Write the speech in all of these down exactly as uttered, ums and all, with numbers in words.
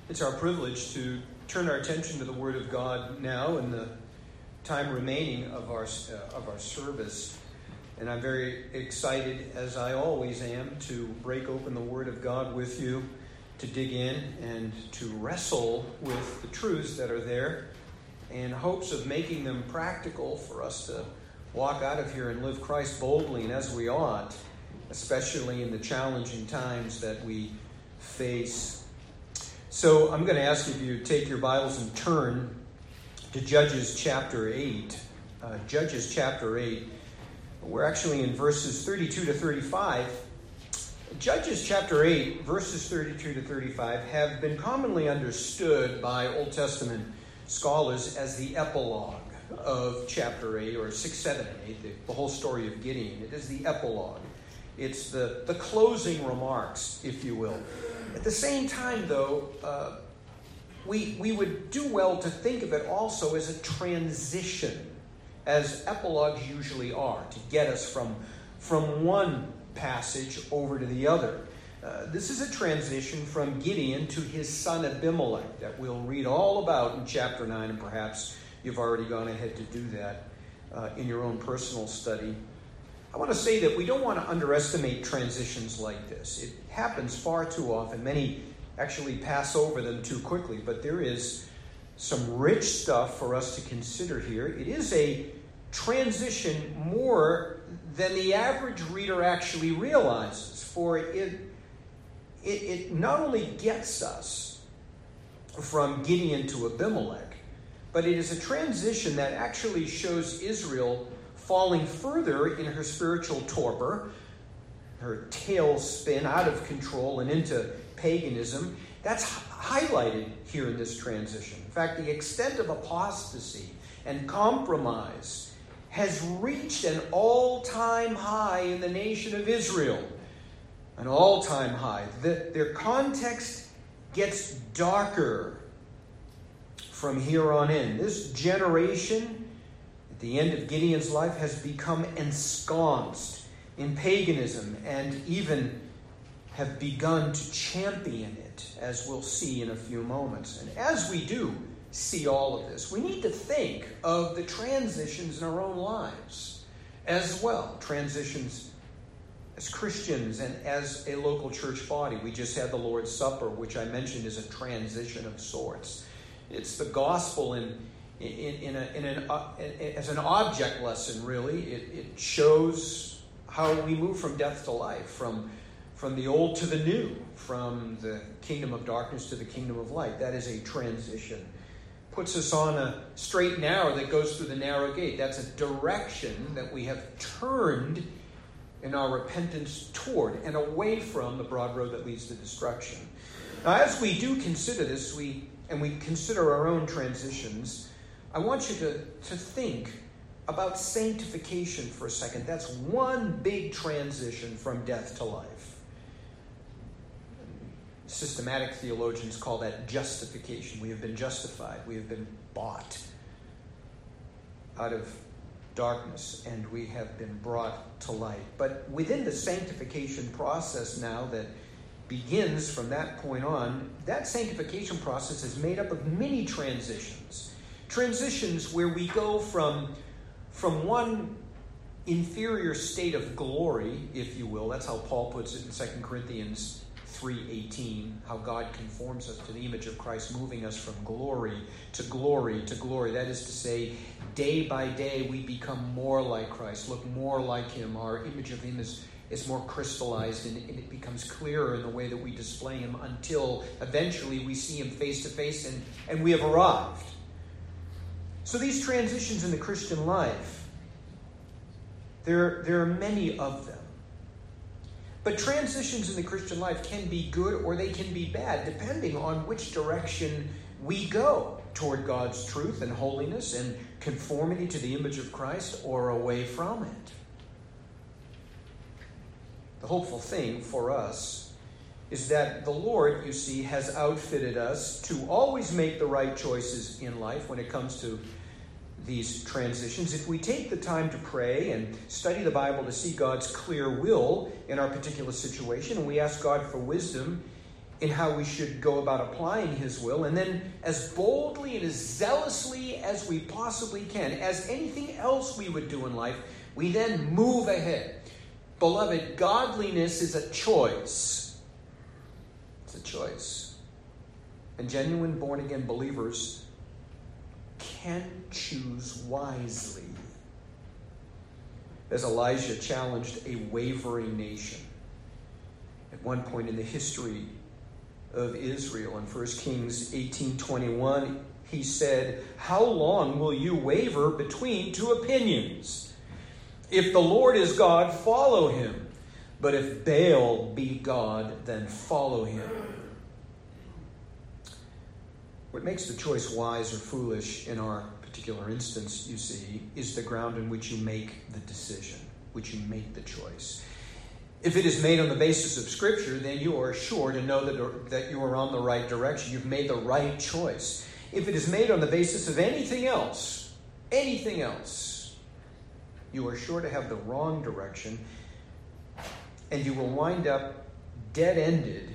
It's our privilege to turn our attention to the Word of God now in the time remaining of our uh, of our service. And I'm very excited, as I always am, to break open the Word of God with you, to dig in and to wrestle with the truths that are there in hopes of making them practical for us to walk out of here and live Christ boldly and as we ought, especially in the challenging times that we face. So I'm going to ask if you take your Bibles and turn to Judges chapter eight. Uh, Judges chapter eight. We're actually in verses thirty-two to thirty-five. Judges chapter eight, verses thirty-two to thirty-five, have been commonly understood by Old Testament scholars as the epilogue of chapter eight, or six, seven, and eight, the, the whole story of Gideon. It is the epilogue. It's the, the closing remarks, if you will. At the same time, though, uh, we, we would do well to think of it also as a transition, as epilogues usually are, to get us from, from one passage over to the other. Uh, this is a transition from Gideon to his son Abimelech that we'll read all about in chapter nine, and perhaps you've already gone ahead to do that uh, in your own personal study. I want to say that we don't want to underestimate transitions like this. It happens far too often. Many actually pass over them too quickly, but there is some rich stuff for us to consider here. It is a transition more than the average reader actually realizes, for it, it, it not only gets us from Gideon to Abimelech, but it is a transition that actually shows Israel falling further in her spiritual torpor, her tailspin out of control and into paganism. That's highlighted here in this transition. In fact, the extent of apostasy and compromise has reached an all-time high in the nation of Israel. An all-time high. The, their context gets darker from here on in. This generation, at the end of Gideon's life, has become ensconced in paganism and even have begun to champion it, as we'll see in a few moments. And as we do see all of this, we need to think of the transitions in our own lives as well. Transitions as Christians and as a local church body. We just had the Lord's Supper, which I mentioned is a transition of sorts. It's the gospel in in, in, a, in an uh, as an object lesson, really. It, it shows how we move from death to life, from from the old to the new, from the kingdom of darkness to the kingdom of light. That is a transition. Puts us on a straight and narrow that goes through the narrow gate. That's a direction that we have turned in our repentance toward and away from the broad road that leads to destruction. Now, as we do consider this, we and we consider our own transitions, I want you to, to think about sanctification for a second. That's one big transition from death to life. Systematic theologians call that justification. We have been justified. We have been bought out of darkness, and we have been brought to light. But within the sanctification process now that begins from that point on, that sanctification process is made up of many transitions. Transitions where we go from, from one inferior state of glory, if you will. That's how Paul puts it in Second Corinthians three eighteen, how God conforms us to the image of Christ, moving us from glory to glory to glory. That is to say, day by day we become more like Christ, look more like him. Our image of him is, is more crystallized, and, and it becomes clearer in the way that we display him until eventually we see him face to face and, and we have arrived. So these transitions in the Christian life, there, there are many of them. But transitions in the Christian life can be good or they can be bad, depending on which direction we go, toward God's truth and holiness and conformity to the image of Christ, or away from it. The hopeful thing for us is that the Lord, you see, has outfitted us to always make the right choices in life when it comes to these transitions. If we take the time to pray and study the Bible to see God's clear will in our particular situation, and we ask God for wisdom in how we should go about applying his will, and then as boldly and as zealously as we possibly can, as anything else we would do in life, we then move ahead. Beloved, godliness is a choice. It's a choice. And genuine born-again believers can choose wisely. As Elijah challenged a wavering nation at one point in the history of Israel. In First Kings eighteen twenty-one, he said, "How long will you waver between two opinions? If the Lord is God, follow him. But if Baal be God, then follow him." What makes the choice wise or foolish in our particular instance, you see, is the ground in which you make the decision, which you make the choice. If it is made on the basis of Scripture, then you are sure to know that, that you are on the right direction. You've made the right choice. If it is made on the basis of anything else, anything else, you are sure to have the wrong direction, and you will wind up dead-ended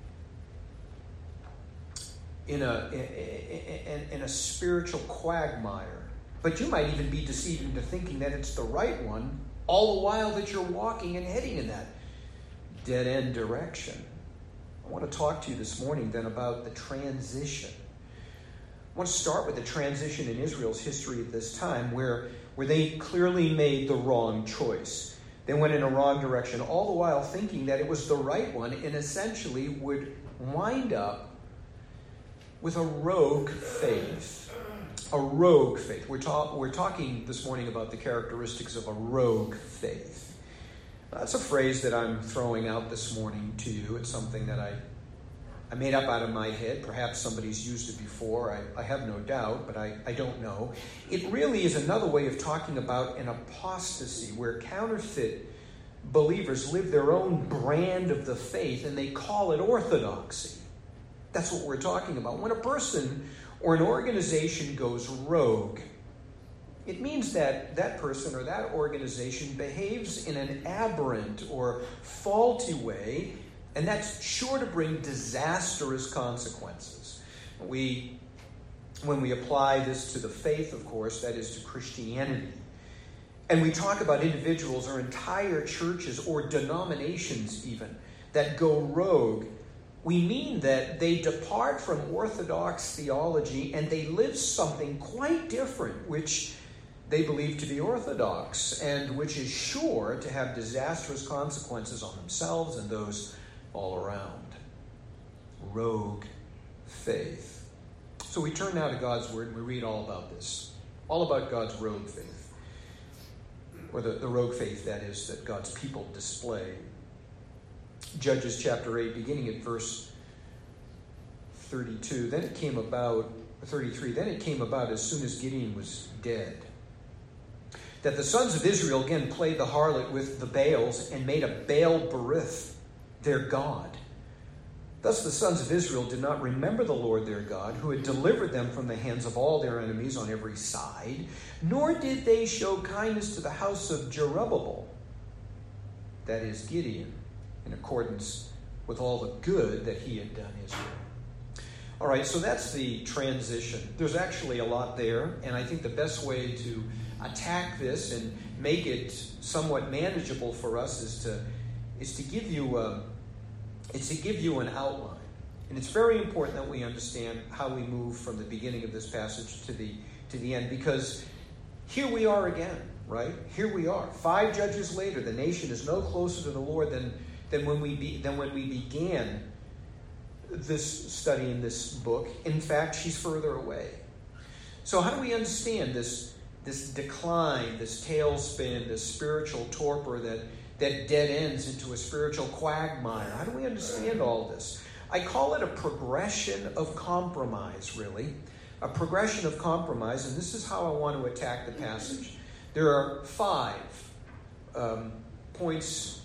in a, in, in a spiritual quagmire. But you might even be deceived into thinking that it's the right one, all the while that you're walking and heading in that dead-end direction. I want to talk to you this morning then about the transition. I want to start with the transition in Israel's history at this time where, where they clearly made the wrong choice. They went in a wrong direction, all the while thinking that it was the right one, and essentially would wind up with a rogue faith. A rogue faith. We're, ta- we're talking this morning about the characteristics of a rogue faith. That's a phrase that I'm throwing out this morning to you. It's something that I, I made up out of my head. Perhaps somebody's used it before. I, I have no doubt, but I, I don't know. It really is another way of talking about an apostasy where counterfeit believers live their own brand of the faith and they call it orthodoxy. That's what we're talking about. When a person or an organization goes rogue, it means that that person or that organization behaves in an aberrant or faulty way, and that's sure to bring disastrous consequences. We, when we apply this to the faith, of course, that is to Christianity, and we talk about individuals or entire churches or denominations even that go rogue, we mean that they depart from orthodox theology and they live something quite different, which they believe to be orthodox and which is sure to have disastrous consequences on themselves and those all around. Rogue faith. So we turn now to God's Word and we read all about this. All about God's rogue faith. Or the, the rogue faith, that is, that God's people display. Judges chapter eight, beginning at verse thirty-two. Then it came about, thirty-three, then it came about as soon as Gideon was dead, that the sons of Israel again played the harlot with the Baals and made a Baal Berith their god. Thus the sons of Israel did not remember the Lord their God, who had delivered them from the hands of all their enemies on every side, nor did they show kindness to the house of Jerubbaal, that is Gideon, in accordance with all the good that he had done Israel. All right, so that's the transition. There's actually a lot there, and I think the best way to attack this and make it somewhat manageable for us is to is to give you a, it's to give you an outline. And it's very important that we understand how we move from the beginning of this passage to the to the end, because here we are again, right? Here we are. Five judges later, the nation is no closer to the Lord than than when we be, than when we began this study in this book. In fact, she's further away. So how do we understand this, this decline, this tailspin, this spiritual torpor that, that dead ends into a spiritual quagmire? How do we understand all this? I call it a progression of compromise, really. A progression of compromise, and this is how I want to attack the passage. There are five um, points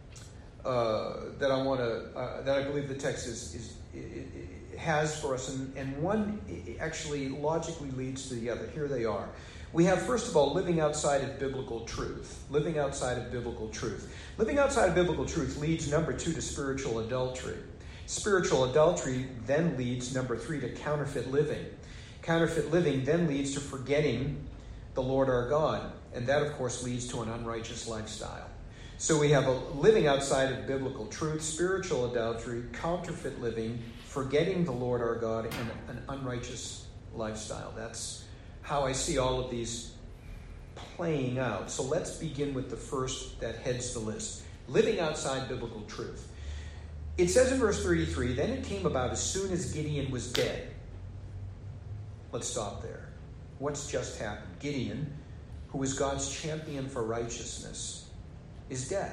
Uh, that I want to, uh, that I believe the text is, is it, it has for us, and, and one actually logically leads to the other. Here they are. We have, first of all, living outside of biblical truth. Living outside of biblical truth. Living outside of biblical truth leads, number two, to spiritual adultery. Spiritual adultery then leads, number three, to counterfeit living. Counterfeit living then leads to forgetting the Lord our God. And that, of course, leads to an unrighteous lifestyle. So we have a living outside of biblical truth, spiritual adultery, counterfeit living, forgetting the Lord our God, and an unrighteous lifestyle. That's how I see all of these playing out. So let's begin with the first that heads the list. Living outside biblical truth. It says in verse thirty-three, then it came about as soon as Gideon was dead. Let's stop there. What's just happened? Gideon, who was God's champion for righteousness, is dead.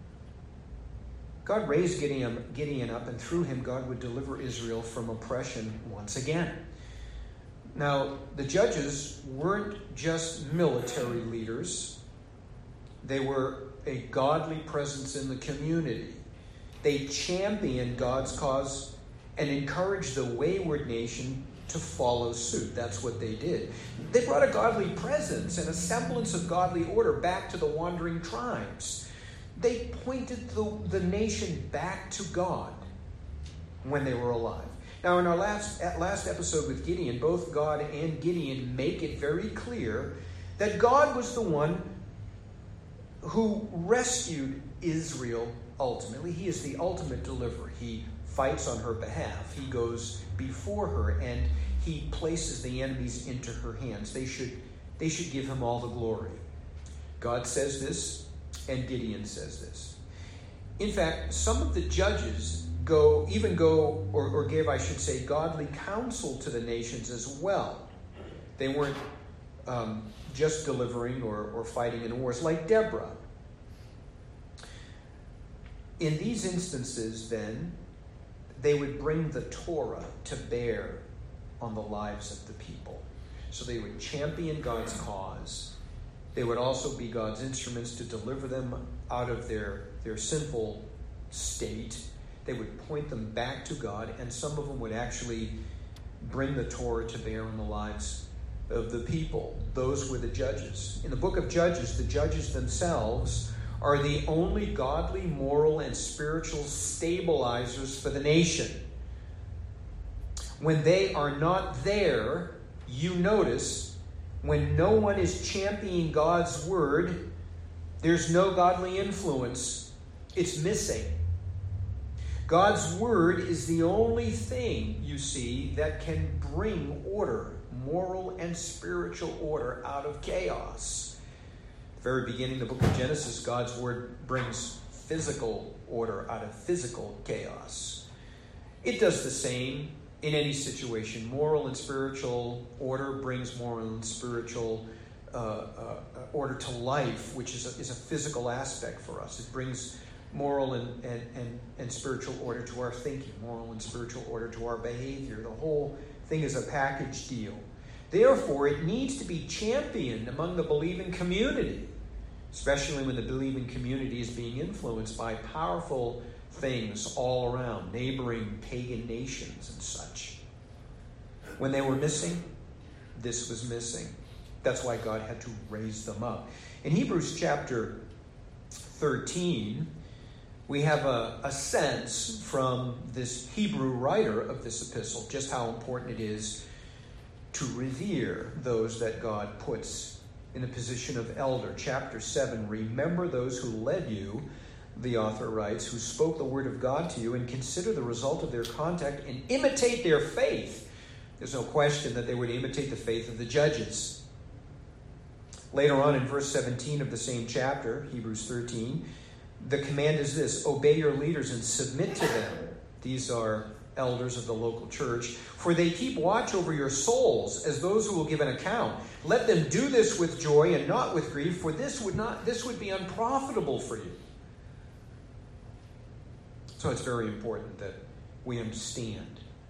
God raised Gideon, Gideon up, and through him God would deliver Israel from oppression once again. Now, the judges weren't just military leaders. They were a godly presence in the community. They championed God's cause and encouraged the wayward nation to follow suit. That's what they did. They brought a godly presence and a semblance of godly order back to the wandering tribes. They pointed the, the nation back to God when they were alive. Now, in our last, last episode with Gideon, both God and Gideon make it very clear that God was the one who rescued Israel ultimately. He is the ultimate deliverer. He fights on her behalf. He goes before her, and he places the enemies into her hands. They should, they should give him all the glory. God says this, and Gideon says this. In fact, some of the judges go, even go, or, or gave, I should say, godly counsel to the nations as well. They weren't um, just delivering or, or fighting in wars like Deborah. In these instances, then, they would bring the Torah to bear on the lives of the people. So they would champion God's cause. They would also be God's instruments to deliver them out of their, their sinful state. They would point them back to God, and some of them would actually bring the Torah to bear on the lives of the people. Those were the judges. In the book of Judges, the judges themselves are the only godly, moral, and spiritual stabilizers for the nation. When they are not there, you notice, when no one is championing God's word, there's no godly influence. It's missing. God's word is the only thing, you see, that can bring order, moral and spiritual order, out of chaos. At the very beginning of the book of Genesis, God's word brings physical order out of physical chaos. It does the same in any situation. Moral and spiritual order brings moral and spiritual uh, uh, order to life, which is a, is a physical aspect for us. It brings moral and, and, and, and spiritual order to our thinking, moral and spiritual order to our behavior. The whole thing is a package deal. Therefore, it needs to be championed among the believing community, especially when the believing community is being influenced by powerful things all around, neighboring pagan nations and such. When they were missing, this was missing. That's why God had to raise them up. In Hebrews chapter thirteen, we have a, a sense from this Hebrew writer of this epistle just how important it is to revere those that God puts in the position of elder. Chapter seven, remember those who led you, the author writes, who spoke the word of God to you, and consider the result of their contact and imitate their faith. There's no question that they would imitate the faith of the judges. Later on in verse seventeen of the same chapter, Hebrews thirteen, the command is this: obey your leaders and submit to them. These are elders of the local church, for they keep watch over your souls as those who will give an account. Let them do this with joy and not with grief, for this would not this would be unprofitable for you. So it's very important that we understand.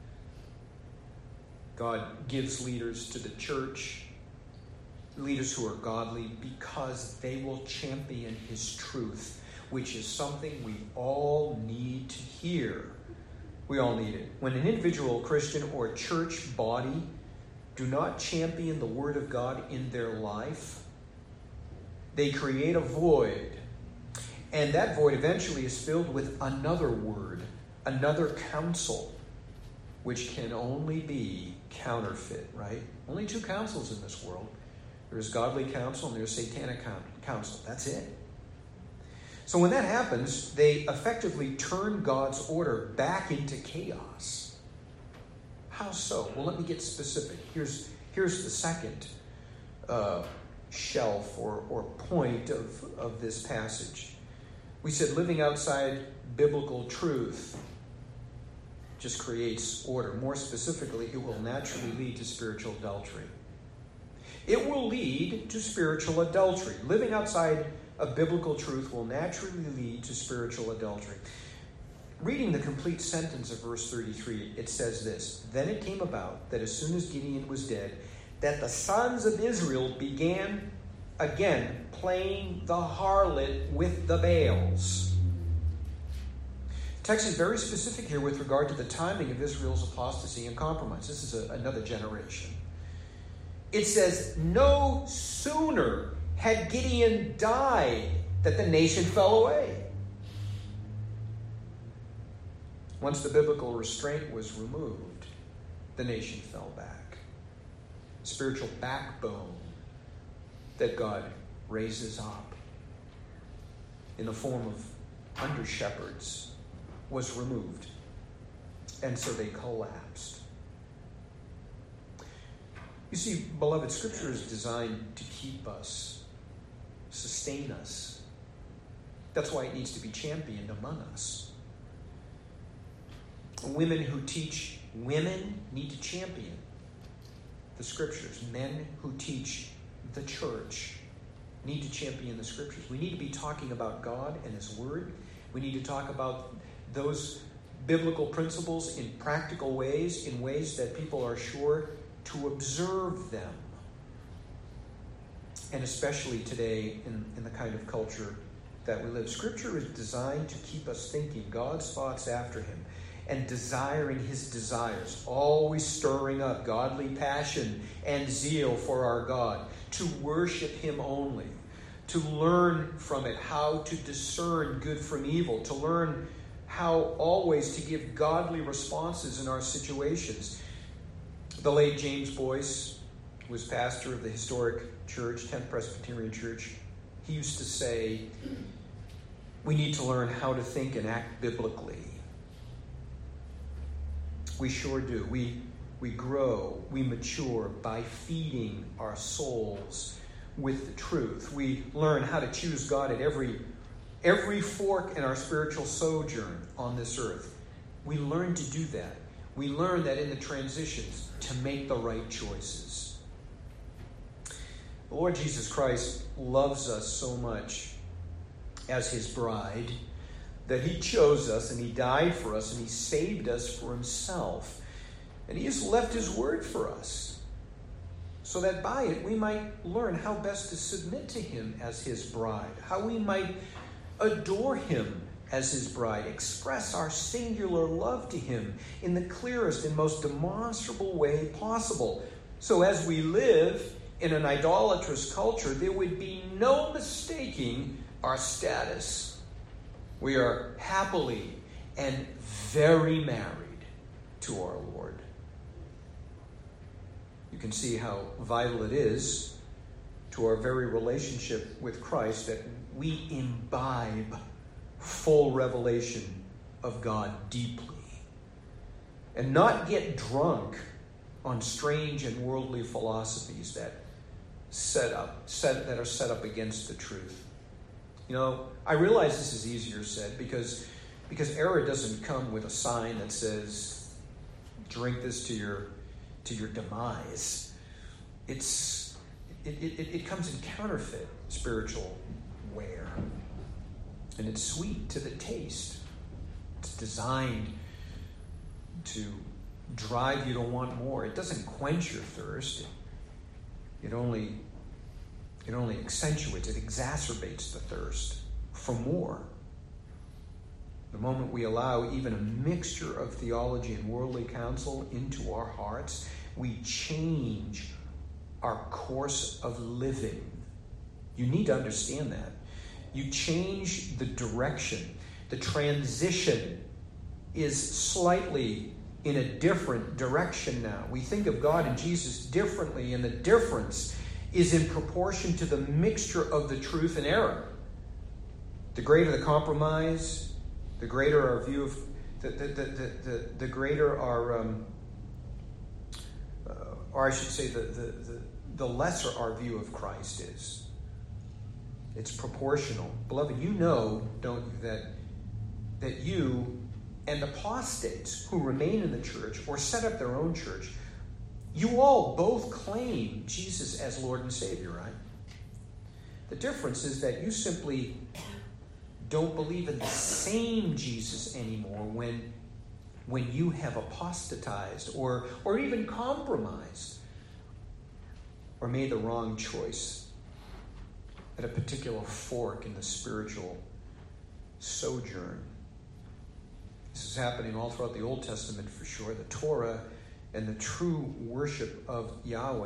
God gives leaders to the church, leaders who are godly, because they will champion his truth, which is something we all need to hear. We all need it. When an individual Christian or church body do not champion the word of God in their life, they create a void. And that void eventually is filled with another word, another counsel, which can only be counterfeit, right? Only two counsels in this world. There's godly counsel and there's satanic counsel. That's it. So when that happens, they effectively turn God's order back into chaos. How so? Well, let me get specific. Here's, here's the second uh, shelf or, or point of, of this passage. We said living outside biblical truth just creates order. More specifically, it will naturally lead to spiritual adultery. It will lead to spiritual adultery. Living outside of biblical truth will naturally lead to spiritual adultery. Reading the complete sentence of verse thirty-three, it says this: Then it came about that as soon as Gideon was dead, that the sons of Israel began again playing the harlot with the Baals. The text is very specific here with regard to the timing of Israel's apostasy and compromise. This is a, another generation. It says, no sooner had Gideon died that the nation fell away. Once the biblical restraint was removed, the nation fell back. Spiritual backbone that God raises up in the form of under-shepherds was removed. And so they collapsed. You see, beloved, Scripture is designed to keep us, sustain us. That's why it needs to be championed among us. Women who teach women need to champion the Scriptures. Men who teach the church need to champion the Scriptures. We need to be talking about God and His Word. We need to talk about those biblical principles in practical ways, in ways that people are sure to observe them. And especially today in, in the kind of culture that we live. Scripture is designed to keep us thinking God's thoughts after Him and desiring His desires, always stirring up godly passion and zeal for our God, to worship Him only, to learn from it how to discern good from evil, to learn how always to give godly responses in our situations. The late James Boyce was pastor of the historic church, tenth Presbyterian Church. He used to say, we need to learn how to think and act biblically. We sure do. We, we grow, we mature by feeding our souls with the truth. We learn how to choose God at every, every fork in our spiritual sojourn on this earth. We learn to do that. We learn that in the transitions to make the right choices. The Lord Jesus Christ loves us so much as His bride that He chose us and He died for us and He saved us for Himself. And He has left His word for us so that by it we might learn how best to submit to Him as His bride, how we might adore Him as His bride, express our singular love to Him in the clearest and most demonstrable way possible. So as we live in an idolatrous culture, there would be no mistaking our status. We are happily and very married to our Lord. You can see how vital it is to our very relationship with Christ that we imbibe full revelation of God deeply and not get drunk on strange and worldly philosophies that set up set that are set up against the truth. You know, I realize this is easier said because because error doesn't come with a sign that says drink this to your to your demise. It's it it, it comes in counterfeit spiritual ware. And it's sweet to the taste. It's designed to drive you to want more. It doesn't quench your thirst. It only, it only accentuates, it exacerbates the thirst for more. The moment we allow even a mixture of theology and worldly counsel into our hearts, we change our course of living. You need to understand that. You change the direction, the transition is slightly in a different direction now. We think of God and Jesus differently, and the difference is in proportion to the mixture of the truth and error. The greater the compromise, the greater our view of, the the the the, the, the greater our, um, uh, or I should say, the, the the the lesser our view of Christ is. It's proportional. Beloved, you know, don't you, that that you and apostates who remain in the church or set up their own church, you all both claim Jesus as Lord and Savior, right? The difference is that you simply don't believe in the same Jesus anymore when, when you have apostatized or, or even compromised or made the wrong choice at a particular fork in the spiritual sojourn. This is happening all throughout the Old Testament for sure. The Torah and the true worship of Yahweh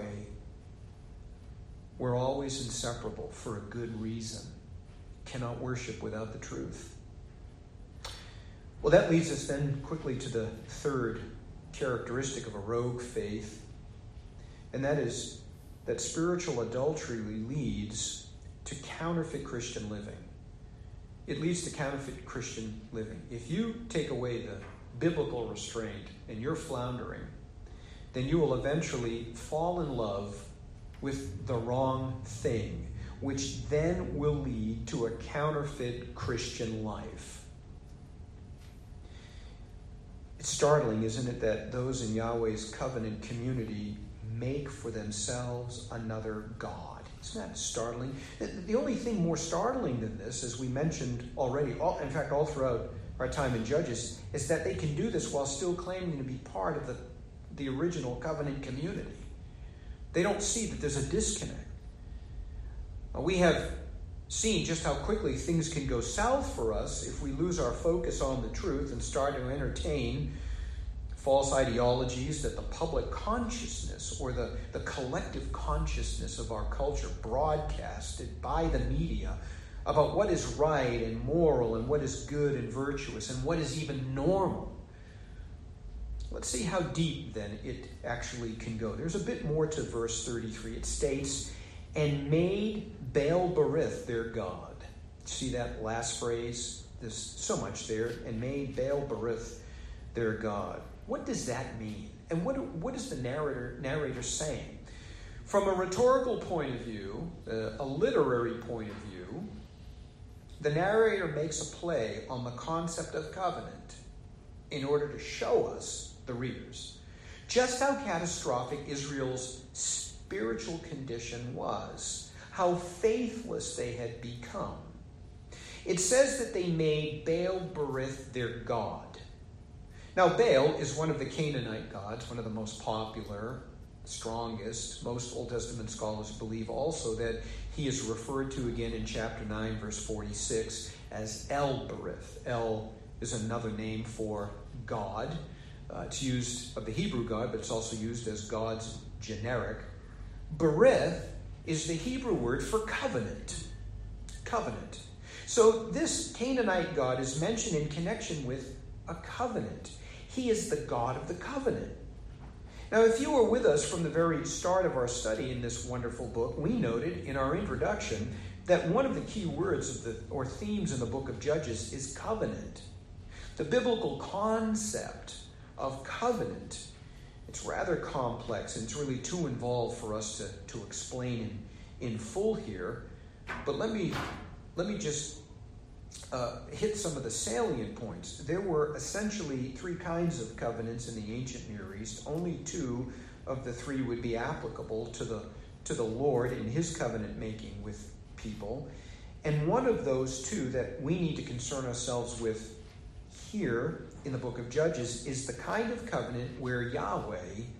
were always inseparable for a good reason. Cannot worship without the truth. Well, that leads us then quickly to the third characteristic of a rogue faith, and that is that spiritual adultery leads to counterfeit Christian living. It leads to counterfeit Christian living. If you take away the biblical restraint and you're floundering, then you will eventually fall in love with the wrong thing, which then will lead to a counterfeit Christian life. It's startling, isn't it, that those in Yahweh's covenant community make for themselves another god. Isn't that startling? The only thing more startling than this, as we mentioned already, all, in fact, all throughout our time in Judges, is that they can do this while still claiming to be part of the, the original covenant community. They don't see that there's a disconnect. We have seen just how quickly things can go south for us if we lose our focus on the truth and start to entertain false ideologies that the public consciousness or the, the collective consciousness of our culture broadcasted by the media about what is right and moral and what is good and virtuous and what is even normal. Let's see how deep then it actually can go. There's a bit more to verse thirty-three. It states, and made Baal-berith their god. See that last phrase? There's so much there. And made Baal-berith their god. What does that mean? And what, what is the narrator, narrator saying? From a rhetorical point of view, uh, a literary point of view, the narrator makes a play on the concept of covenant in order to show us, the readers, just how catastrophic Israel's spiritual condition was, how faithless they had become. It says that they made Baal-berith their god. Now, Baal is one of the Canaanite gods, one of the most popular, strongest. Most Old Testament scholars believe also that he is referred to again in chapter nine, verse forty-six, as El-berith. El is another name for God. Uh, it's used of the Hebrew God, but it's also used as God's generic. Berith is the Hebrew word for covenant. Covenant. So this Canaanite god is mentioned in connection with a covenant. He is the God of the covenant. Now, if you were with us from the very start of our study in this wonderful book, we noted in our introduction that one of the key words of the or themes in the book of Judges is covenant. The biblical concept of covenant, it's rather complex, and it's really too involved for us to, to explain in, in full here. But let me let me just uh, hit some of the salient points. There were essentially three kinds of covenants in the ancient Near East. Only two of the three would be applicable to the to the Lord in his covenant making with people. And one of those two that we need to concern ourselves with here in the book of Judges is the kind of covenant where Yahweh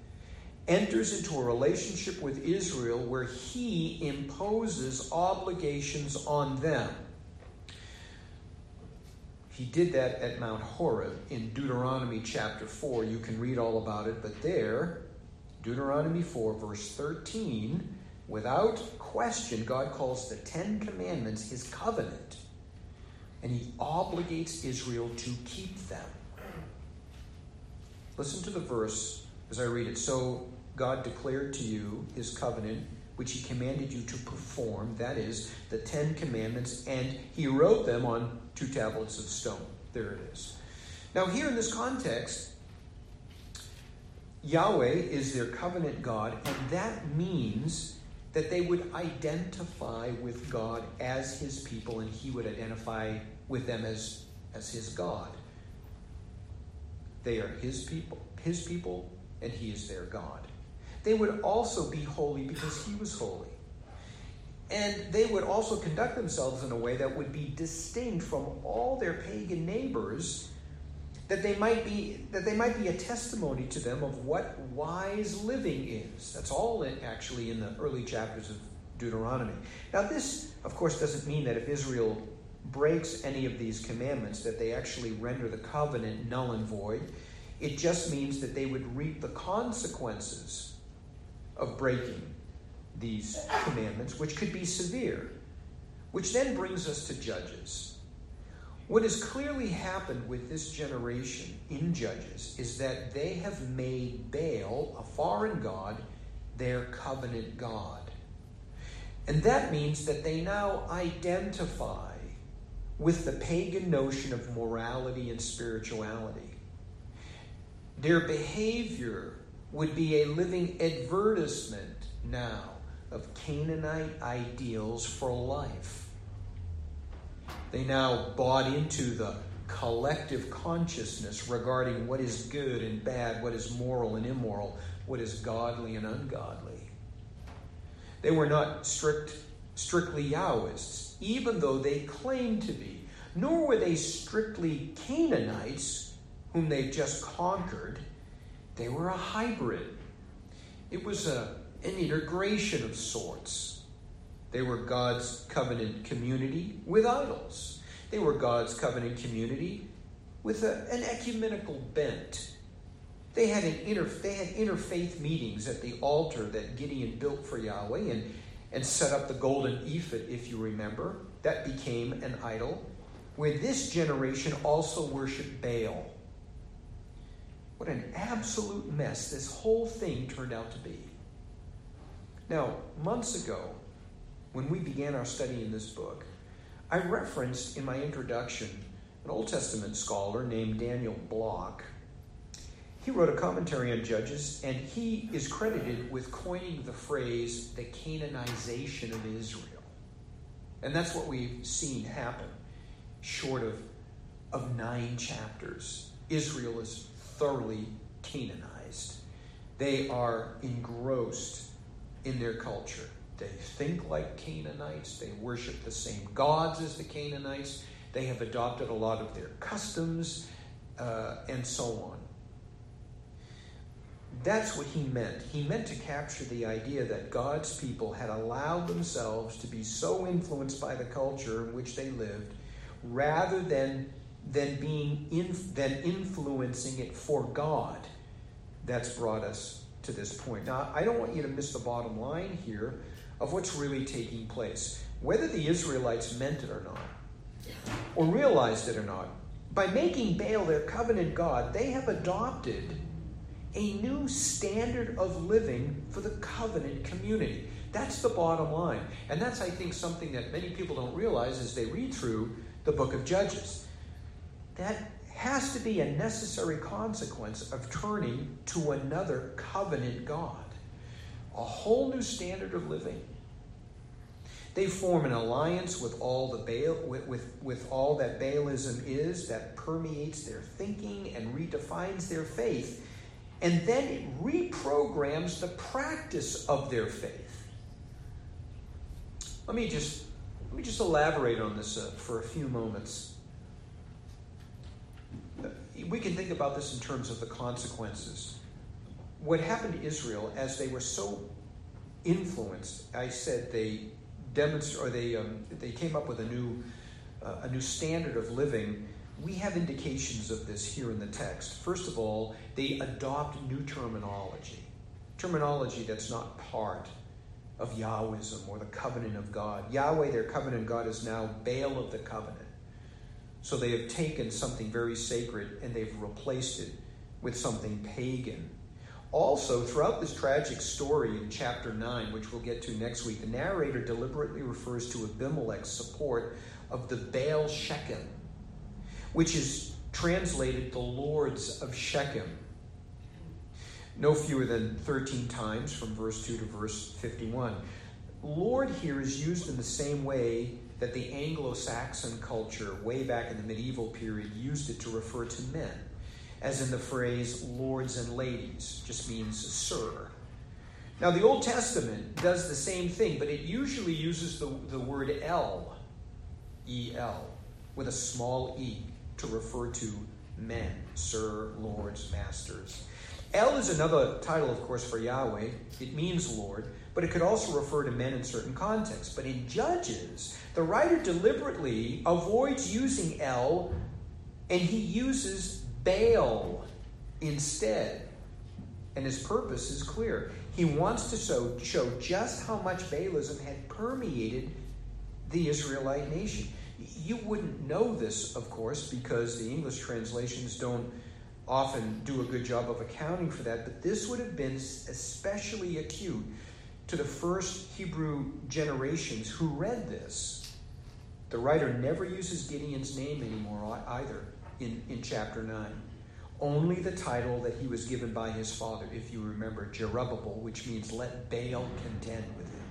enters into a relationship with Israel where he imposes obligations on them. He did that at Mount Horeb in Deuteronomy chapter four. You can read all about it, but there, Deuteronomy four, verse thirteen, without question, God calls the Ten Commandments his covenant, and he obligates Israel to keep them. Listen to the verse as I read it. So God declared to you his covenant, which he commanded you to perform, that is, the Ten Commandments, and he wrote them on two tablets of stone. There it is. Now here in this context, Yahweh is their covenant God, and that means that they would identify with God as his people, and he would identify with them as, as his God. They are his people, his people, and he is their God. They would also be holy because he was holy. And they would also conduct themselves in a way that would be distinct from all their pagan neighbors, that they might be that they might be a testimony to them of what wise living is. That's all in, actually in the early chapters of Deuteronomy. Now this, of course, doesn't mean that if Israel breaks any of these commandments that they actually render the covenant null and void. It just means that they would reap the consequences of breaking these commandments, which could be severe. Which then brings us to Judges. What has clearly happened with this generation in Judges is that they have made Baal, a foreign god, their covenant god. And that means that they now identify with the pagan notion of morality and spirituality. Their behavior would be a living advertisement now of Canaanite ideals for life. They now bought into the collective consciousness regarding what is good and bad, what is moral and immoral, what is godly and ungodly. They were not strict, strictly Yahwists, even though they claimed to be. Nor were they strictly Canaanites, whom they've just conquered. They were a hybrid. It was a, an integration of sorts. They were God's covenant community with idols. They were God's covenant community with a, an ecumenical bent. They had an inter, they had interfaith meetings at the altar that Gideon built for Yahweh and, and set up the golden ephod, if you remember. That became an idol, where this generation also worshiped Baal. What an absolute mess this whole thing turned out to be. Now, months ago, when we began our study in this book, I referenced in my introduction an Old Testament scholar named Daniel Block. He wrote a commentary on Judges, and he is credited with coining the phrase, the Canaanization of Israel. And that's what we've seen happen, short of, of nine chapters. Israel is thoroughly Canaanized. They are engrossed in their culture. They think like Canaanites. They worship the same gods as the Canaanites. They have adopted a lot of their customs, uh, and so on. That's what he meant. He meant to capture the idea that God's people had allowed themselves to be so influenced by the culture in which they lived, rather than, than, being in, than influencing it for God. That's brought us to this point. Now, I don't want you to miss the bottom line here of what's really taking place. Whether the Israelites meant it or not, or realized it or not, by making Baal their covenant god, they have adopted a new standard of living for the covenant community. That's the bottom line. And that's, I think, something that many people don't realize as they read through the book of Judges. That has to be a necessary consequence of turning to another covenant God. A whole new standard of living. They form an alliance with all the Baal, with, with, with all that Baalism is, that permeates their thinking and redefines their faith. And then it reprograms the practice of their faith. Let me just let me just elaborate on this uh, for a few moments. We can think about this in terms of the consequences. What happened to Israel as they were so influenced? I said they demonstrate, or they um, they came up with a new uh, a new standard of living. We have indications of this here in the text. First of all, they adopt new terminology. Terminology that's not part of Yahwism or the covenant of God. Yahweh, their covenant God, is now Baal of the covenant. So they have taken something very sacred and they've replaced it with something pagan. Also, throughout this tragic story in chapter nine, which we'll get to next week, the narrator deliberately refers to Abimelech's support of the Baal Shechem, which is translated the Lords of Shechem. No fewer than thirteen times from verse two to verse fifty-one. Lord here is used in the same way that the Anglo-Saxon culture way back in the medieval period used it to refer to men, as in the phrase lords and ladies, just means sir. Now the Old Testament does the same thing, but it usually uses the, the word El, E L, with a small e to refer to men, sir, lords, masters. El is another title, of course, for Yahweh. It means Lord, but it could also refer to men in certain contexts. But in Judges, the writer deliberately avoids using El, and he uses Baal instead. And his purpose is clear. He wants to show, show just how much Baalism had permeated the Israelite nation. You wouldn't know this, of course, because the English translations don't often do a good job of accounting for that, but this would have been especially acute to the first Hebrew generations who read this. The writer never uses Gideon's name anymore either in, in chapter nine. Only the title that he was given by his father, if you remember, Jerubbaal, which means let Baal contend with him.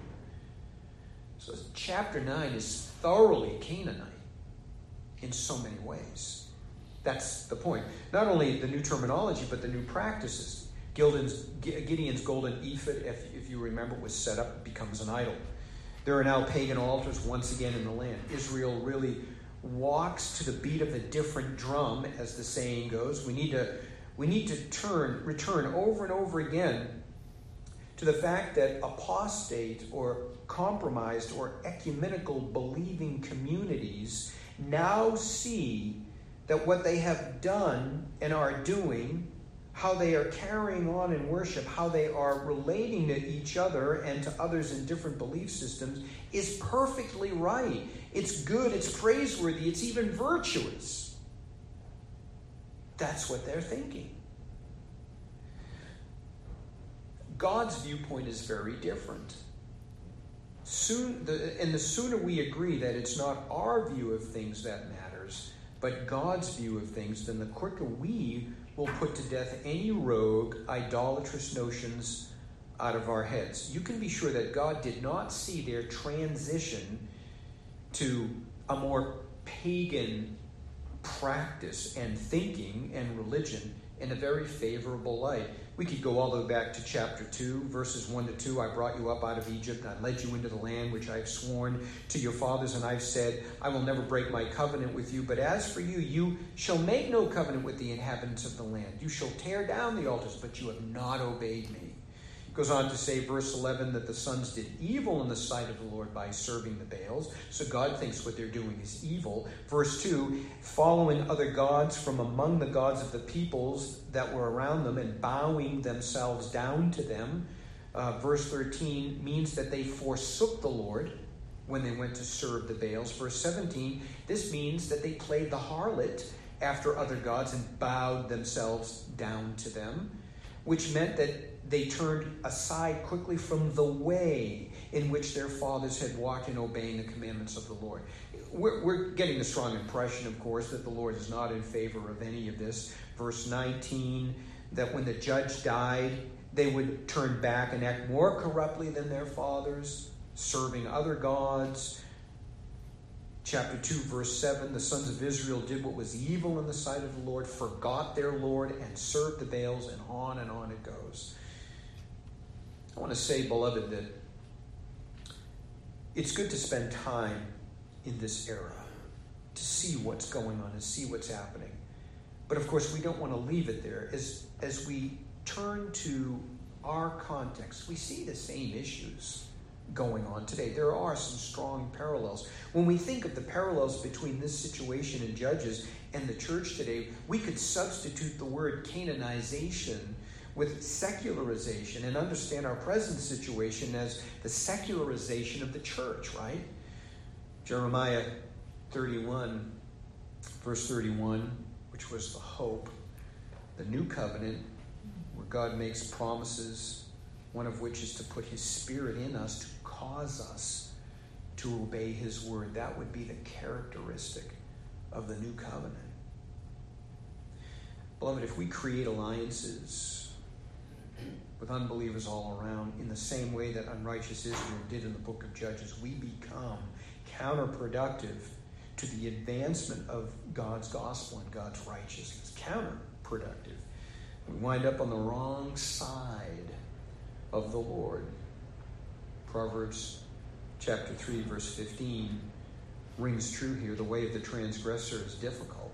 So chapter nine is thoroughly Canaanite in so many ways. That's the point. Not only the new terminology, but the new practices. Gideon's, Gideon's golden ephod, if, if you remember, was set up, becomes an idol. There are now pagan altars once again in the land. Israel really walks to the beat of a different drum, as the saying goes. We need to, we need to turn, return over and over again to the fact that apostate or compromised or ecumenical believing communities now see that what they have done and are doing, how they are carrying on in worship, how they are relating to each other and to others in different belief systems is perfectly right. It's good, it's praiseworthy, it's even virtuous. That's what they're thinking. God's viewpoint is very different. Soon, the, and the sooner we agree that it's not our view of things that matters, but God's view of things, then the quicker we will put to death any rogue, idolatrous notions out of our heads. You can be sure that God did not see their transition to a more pagan practice and thinking and religion in a very favorable light. We could go all the way back to chapter two, verses one to two. I brought you up out of Egypt. I led you into the land which I have sworn to your fathers, and I've said, I will never break my covenant with you. But as for you, you shall make no covenant with the inhabitants of the land. You shall tear down the altars, but you have not obeyed me. It goes on to say, verse eleven, that the sons did evil in the sight of the Lord by serving the Baals. So God thinks what they're doing is evil. Verse two, following other gods from among the gods of the peoples that were around them and bowing themselves down to them. Uh, verse thirteen means that they forsook the Lord when they went to serve the Baals. Verse seventeen, this means that they played the harlot after other gods and bowed themselves down to them, which meant that they turned aside quickly from the way in which their fathers had walked in obeying the commandments of the Lord. We're, we're getting a strong impression, of course, that the Lord is not in favor of any of this. Verse nineteen, that when the judge died, they would turn back and act more corruptly than their fathers, serving other gods. Chapter two, verse seven, the sons of Israel did what was evil in the sight of the Lord, forgot their Lord, and served the Baals, and on and on it goes. I want to say, beloved, that it's good to spend time in this era to see what's going on and see what's happening. But of course, we don't want to leave it there. As, as we turn to our context, we see the same issues going on today. There are some strong parallels. When we think of the parallels between this situation in Judges and the church today, we could substitute the word Canaanization with secularization and understand our present situation as the secularization of the church, right? Jeremiah thirty-one, verse thirty-one, which was the hope The new covenant, where God makes promises, one of which is to put his Spirit in us to cause us to obey his word. That would be the characteristic of the new covenant. Beloved, if we create alliances with unbelievers all around in the same way that unrighteous Israel did in the book of Judges, we become counterproductive to the advancement of God's gospel and God's righteousness. Counterproductive. We wind up on the wrong side of the Lord. Proverbs chapter three, verse fifteen rings true here. The way of the transgressor is difficult.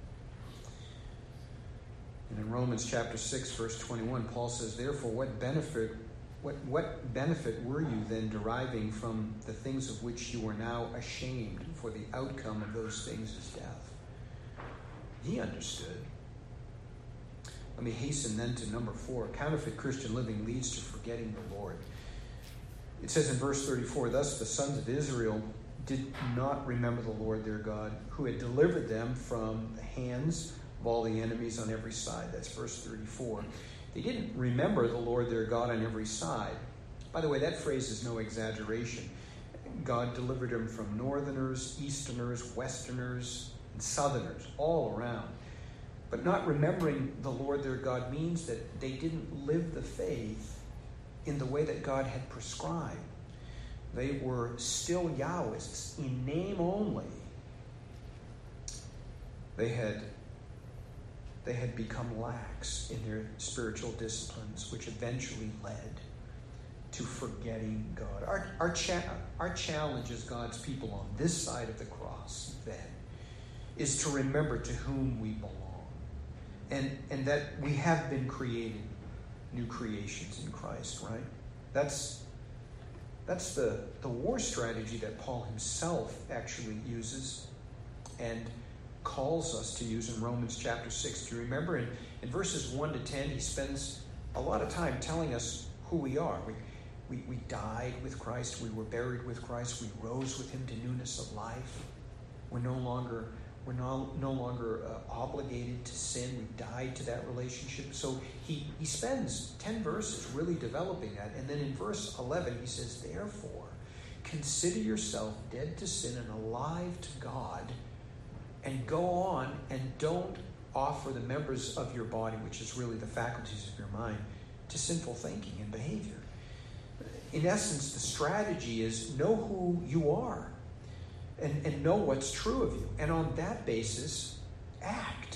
And in Romans chapter six, verse twenty-one, Paul says, therefore, what benefit what, what benefit were you then deriving from the things of which you are now ashamed? For the outcome of those things is death. He understood. Let me hasten then to number four. Counterfeit Christian living leads to forgetting the Lord. It says in verse thirty-four, thus the sons of Israel did not remember the Lord their God, who had delivered them from the hands of all the enemies on every side. That's verse thirty-four. They didn't remember the Lord their God on every side. By the way, that phrase is no exaggeration. God delivered them from northerners, easterners, westerners, and southerners, all around. But not remembering the Lord their God means that they didn't live the faith in the way that God had prescribed. They were still Yahwists in name only. They had, they had become lax in their spiritual disciplines, which eventually led to forgetting God. Our, our, cha- our challenge as God's people on this side of the cross, then, is to remember to whom we belong. And, and that we have been created new creations in Christ, right? That's, that's the, the war strategy that Paul himself actually uses and calls us to use in Romans chapter six. Do you remember in, in verses one to ten, he spends a lot of time telling us who we are. We, we, we died with Christ. We were buried with Christ. We rose with him to newness of life. We're no longer... We're no, no longer uh, obligated to sin. We've died to that relationship. So he, he spends ten verses really developing that. And then in verse eleven, he says, therefore, consider yourself dead to sin and alive to God, and go on and don't offer the members of your body, which is really the faculties of your mind, to sinful thinking and behavior. In essence, the strategy is know who you are. And, and know what's true of you. And on that basis, act.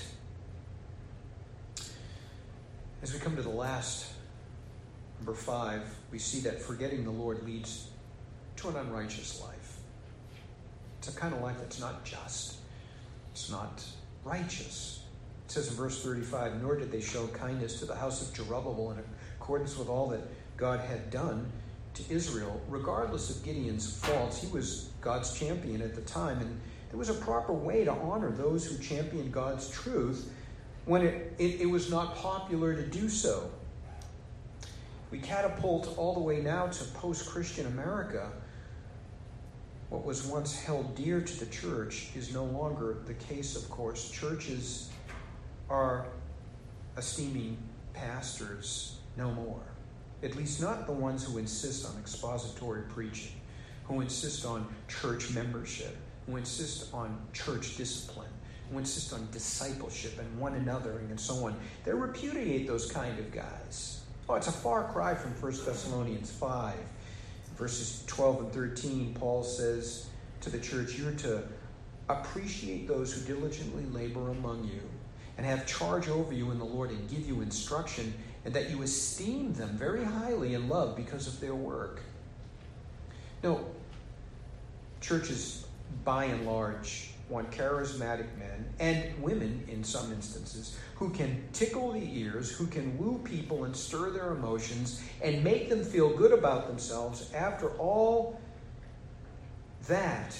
As we come to the last, number five, we see that forgetting the Lord leads to an unrighteous life. It's a kind of life that's not just. It's not righteous. It says in verse thirty-five, nor did they show kindness to the house of Jerubbabel in accordance with all that God had done to Israel, regardless of Gideon's faults. He was God's champion at the time, and there was a proper way to honor those who championed God's truth when it, it, it was not popular to do so. We catapult all the way now to post-Christian America. What was once held dear to the church is no longer the case, of course. Churches are esteeming pastors no more. At least not the ones who insist on expository preaching, who insist on church membership, who insist on church discipline, who insist on discipleship and one another and so on. They repudiate those kind of guys. Oh, it's a far cry from First Thessalonians five. Verses twelve and thirteen, Paul says to the church, you're to appreciate those who diligently labor among you and have charge over you in the Lord and give you instruction, and that you esteem them very highly in love because of their work. Now, churches, by and large, want charismatic men and women, in some instances, who can tickle the ears, who can woo people and stir their emotions and make them feel good about themselves. After all that,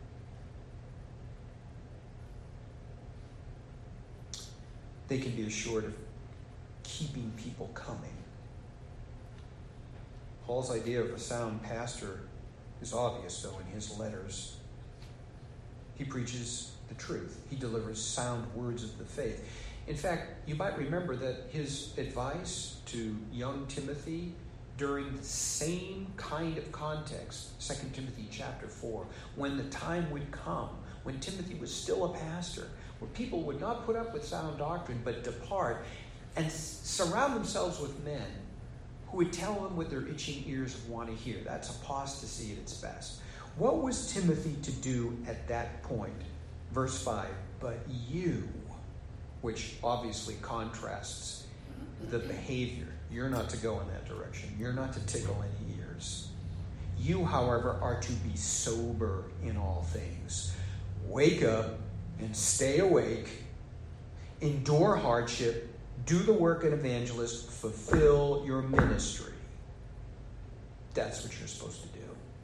they can be assured of keeping people coming. Paul's idea of a sound pastor is obvious, though, in his letters. He preaches the truth. He delivers sound words of the faith. In fact, you might remember that his advice to young Timothy during the same kind of context, Second Timothy chapter four, when the time would come, when Timothy was still a pastor, where people would not put up with sound doctrine, but depart and surround themselves with men who would tell them what their itching ears want to hear. That's apostasy at its best. What was Timothy to do at that point? Verse five, but you, which obviously contrasts the behavior. You're not to go in that direction. You're not to tickle any ears. You, however, are to be sober in all things. Wake up and stay awake. Endure hardship. Do the work of an evangelist. Fulfill your ministry. That's what you're supposed to do.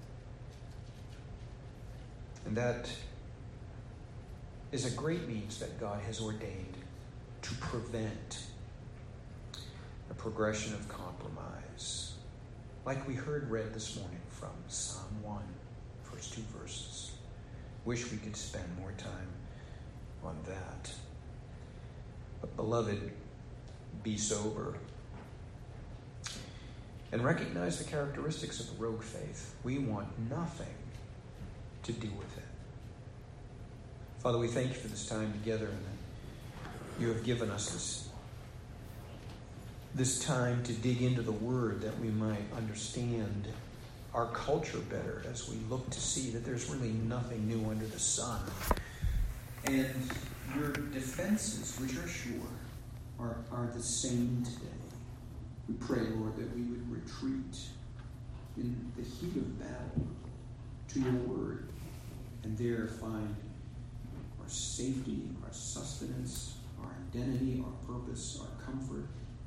And that is a great means that God has ordained to prevent a progression of compromise. Like we heard read this morning from Psalm one, first two verses. Wish we could spend more time on that. But beloved, be sober. And recognize the characteristics of the rogue faith. We want nothing to do with it. Father, we thank you for this time together and that you have given us this, this time to dig into the Word that we might understand our culture better as we look to see that there's really nothing new under the sun. And your defenses, which are sure, are, are the same today. We pray, Lord, that we would retreat in the heat of battle to your Word and there find our safety, our sustenance, our identity, our purpose, our comfort,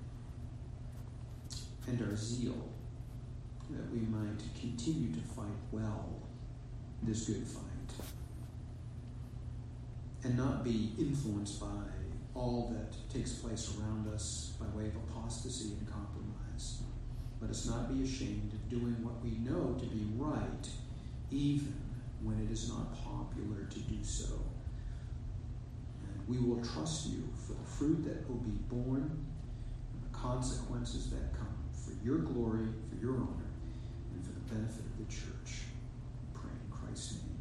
and our zeal, that we might continue to fight well this good fight and not be influenced by all that takes place around us by way of apostasy and compromise. Let us not be ashamed of doing what we know to be right, even when it is not popular to do so. And we will trust you for the fruit that will be born and the consequences that come for your glory, for your honor, and for the benefit of the church. We pray in Christ's name.